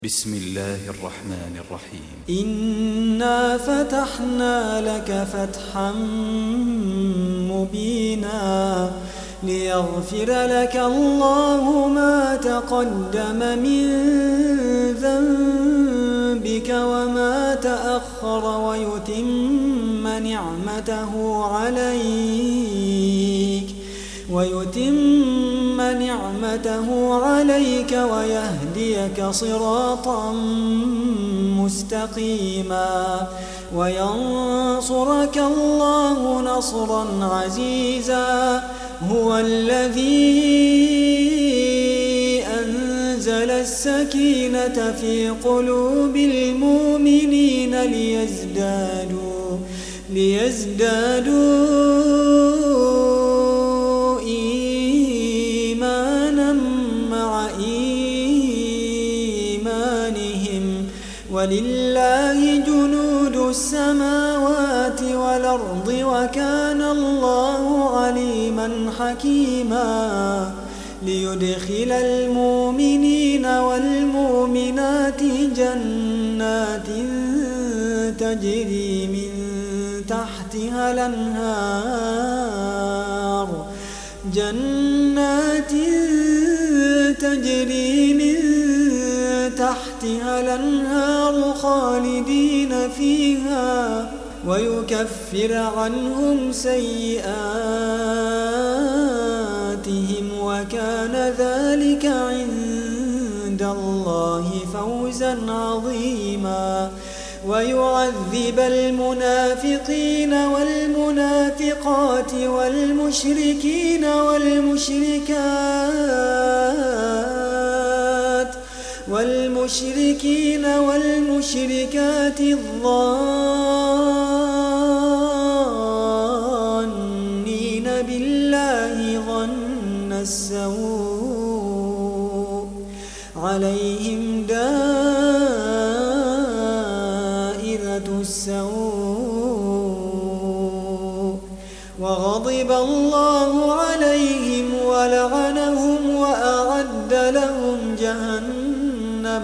بسم الله الرحمن الرحيم. إنا فتحنا لك فتحا مبينا ليغفر لك الله ما تقدم من ذنبك وما تأخر ويتم نعمته عليك ويهديك صراطا مستقيما وينصرك الله نصرا عزيزا. هو الذي أنزل السكينة في قلوب المؤمنين ليزدادوا إيمانا مع إيمانهم ولله جنود السماوات والأرض وكان الله عليما حكيما. ليدخل المؤمنين والمؤمنات جنات تجري من تحتها الأنهار خالدين فيها ويكفر عنهم سيئاتهم وكان ذلك عند الله فوزا عظيما. ويعذب المنافقين والمنافقات والمشركين والمشركات الظانين بالله ظن السوء عليهم دائرة السوء وغضب الله عليهم ولعنهم وأعد لهم جهنم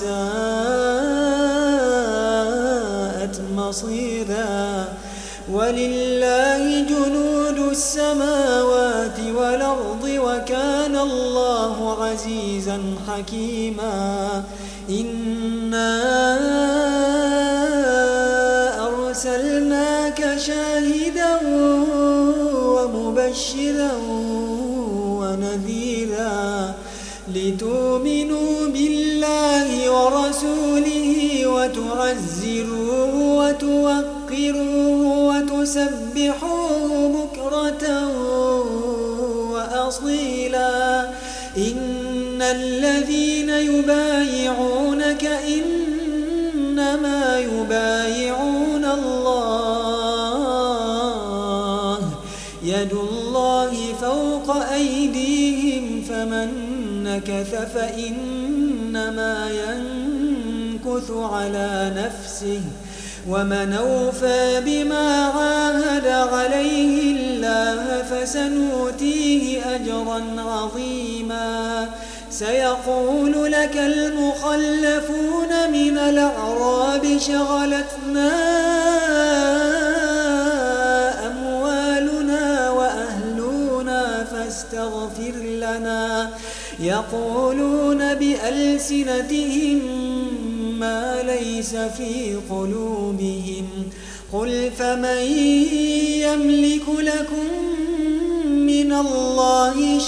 وساءت مصيرا. ولله جنود السماوات والأرض وكان الله عزيزا حكيما. إنا أرسلناك شاهدا ومبشرا ونذيرا لتؤمنوا بالله ورسوله وتعزروه وتوقروه وتسبحوه بكرة وأصيلا. إن الذين يبايعونك إنما يبايعون الله يد الله فوق أيديهم فمن نكث فإنما ينكث على نفسه ومن أوفى بما عاهد عليه الله فسنؤتيه أجرا عظيما. سيقول لك المخلفون من الأعراب شغلتنا أموالنا وأهلنا فاستغفر لنا. يقولون بألسنتهم ما ليس في قلوبهم. قل فمن يملك لكم من الله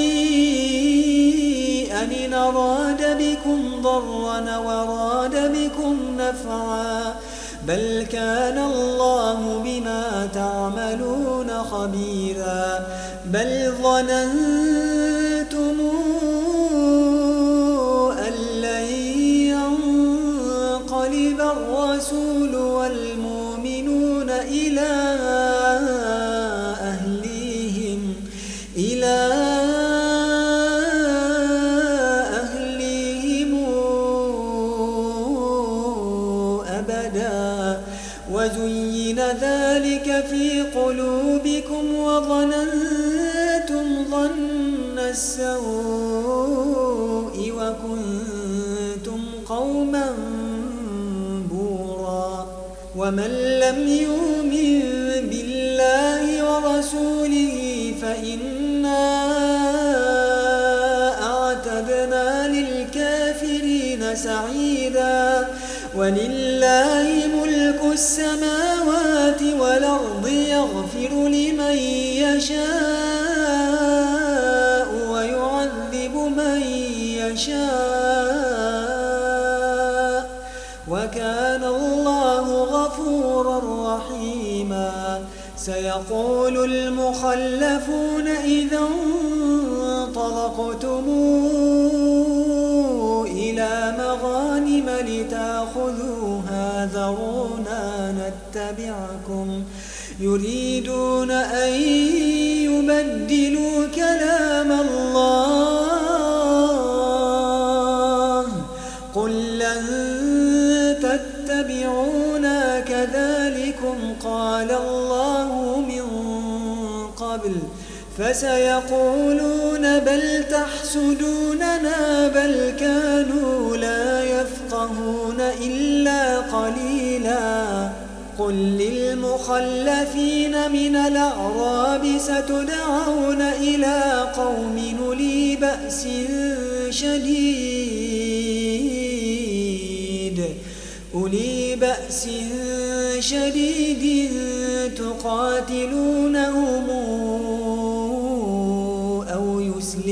شيئا إن أراد بكم ضرا وراد بكم نفعا بل كان الله بما تعملون خبيرا. بل ظننتم أن لن ينقلب الرسول والمؤمنون إلى أهليهم أبدا وزين ذلك في قلوبكم وظننتم ظن السوء وكنتم قوما بورا ومن لم يؤمن بالله ورسوله فإنا أعتدنا للكافرين سعيدا ولله ملك السماوات والأرض يغفر لمن يشاء ويعذب من يشاء وكان الله غفورا رحيما سيقول المخلفون إذا انطلقتم إلى مغانم لتأخذوها ذرونا نتبعكم يريدون أن يبدلوا كلام الله قل لن تتبعونا كذلكم قال الله من قبل فسيقولون بل تحسدوننا بل كانوا لا يفقهون إلا قليلا قل للمخلفين من الأعراب ستدعون إلى قوم أولي بأس شديد تقاتلونهم أو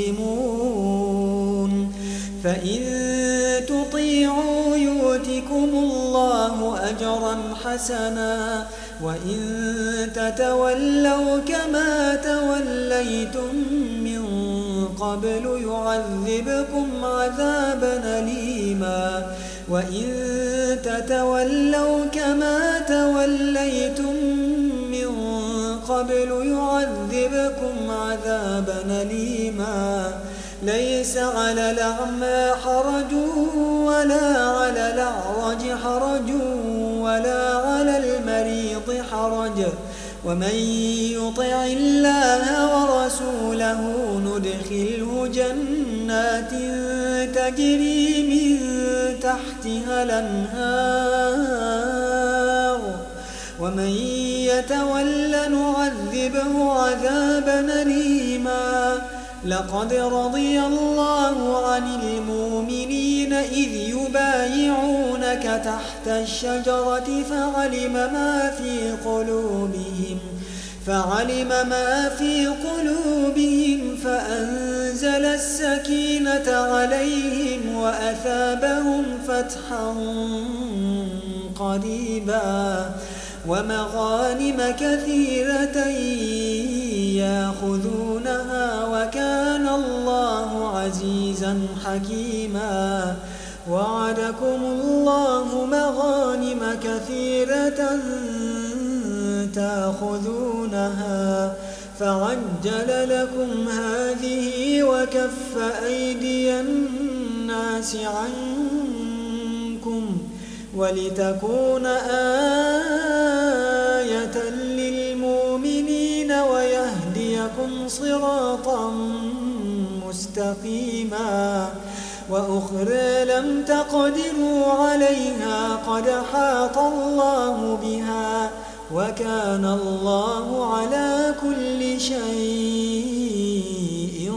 يسلمون فإن تطيعوا يؤتكم الله أجرا حسنا وإن تتولوا كما توليتم من قبل يعذبكم عذابا أليما وإن تتولوا كما توليتم من قبل يعذبكم عذابا أليما ليس على الأعمى حرج ولا على الأعرج حرج ولا على المريض حرج ومن يطع الله ورسوله ندخله جنات تجري من تحتها الأنهار ومن يتول نعذبه عذابا أليما لقد رضي الله عن المؤمنين إذ يبايعونك تحت الشجرة فعلم ما في قلوبهم فأنزل السكينة عليهم وأثابهم فتحا قريبا ومغانم كثيرة يأخذونها وكان الله عزيزا حكيما وعدكم الله مغانم كثيرة تأخذونها فعجل لكم هذه وكف أيدي الناس عنكم ولتكون آية للمؤمنين ويهديكم صراطا مستقيما وأخرى لم تقدروا عليها قد حاط الله بها وكان الله على كل شيء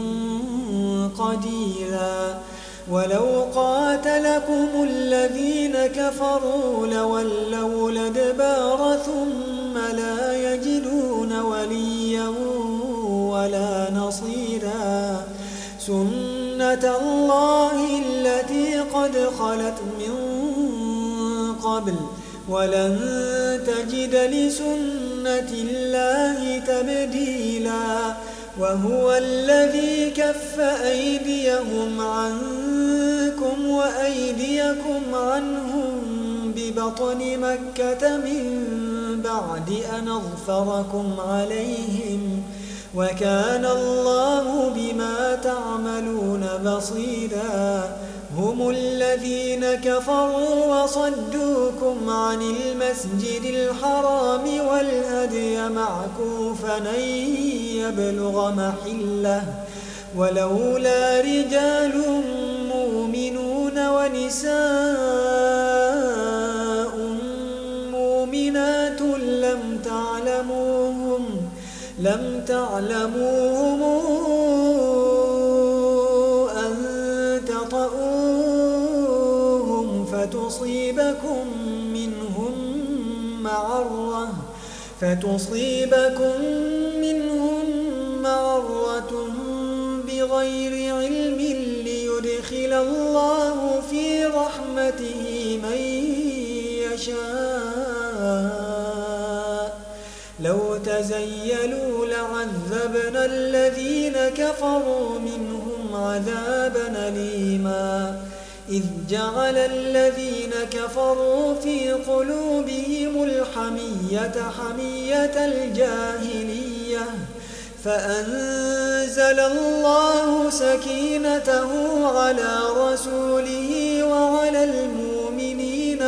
قديرا ولو قاتلكم الذين كفروا لولوا الأدبار ثم لا يجدون وليا ولا نصيرا سنة الله التي قد خلت من قبل ولن تجد لسنة الله تبديلا وهو الذي كف أيديهم عنكم وأيديكم عنهم ببطن مكة من بعد أن أظفركم عليهم وكان الله بما تعملون بصيرا هم الذين كفروا وصدوكم عن المسجد الحرام والهدي معكوفا أن يبلغ محله ولولا رجال مؤمنون ونساء مؤمنات لم تعلموهم أن تطؤوهم فتصيبكم منهم معرة بغير علم ليدخل الله في رحمته من يشاء لو تزيلوا لعذبنا الذين كفروا منهم عذابا أليما إذ جعل الذين كفروا في قلوبهم الحمية حمية الجاهلية فأنزل الله سكينته على رسوله وعلى المؤمنين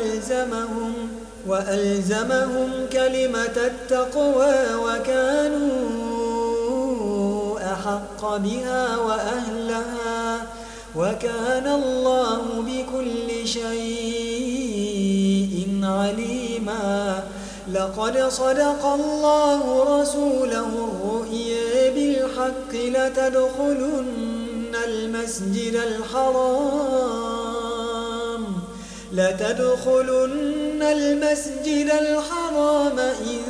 وألزمهم كلمة التقوى وكانوا أحق بها وأهلها وكان الله بكل شيء عليما لقد صدق الله رسوله الرؤيا بالحق لتدخلن المسجد الحرام إن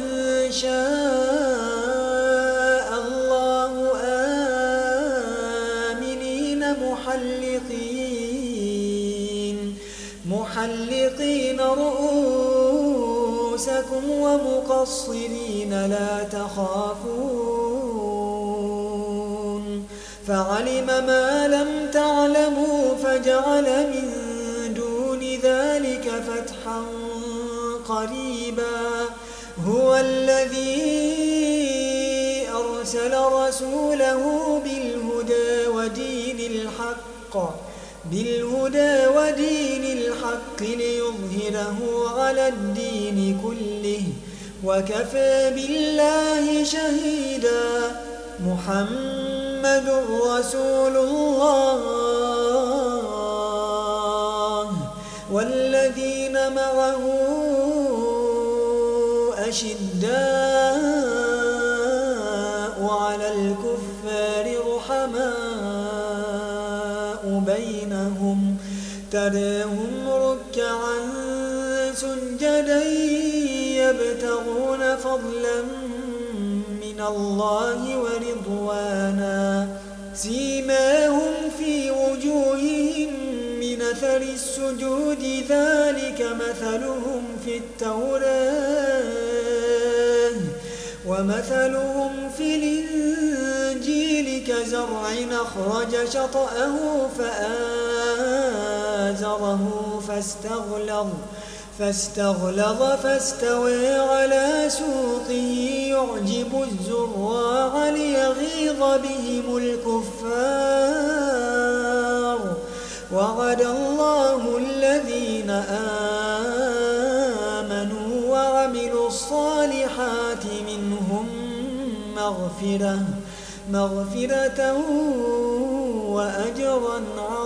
شاء الله آمنين محلقين رؤوسكم ومقصرين لا تخافون فعلم ما لم تعلموا فجعل من دون ذلك فتحا قريبا هو الذي أرسل رسوله بالهدى ودين الحق ليظهره على الدين كله وكفى بالله شهيدا محمد رسول الله والذين معه أشداء على الكفار رحماء بينهم تراهم ركعا سجدا يبتغون فضلا من الله ورضوانا سيماهم في وجوههم من أثر السجود ذلك مثلهم في التوراة ومثلهم في الإنجيل كزرع أخرج شطأه فآزره فاستغلظ فاستوى على سوقه يعجب الزراع ليغيظ بهم الكفار وعد الله الذين آمنوا وعملوا الصالحات منهم مغفرة وأجرا عظيما.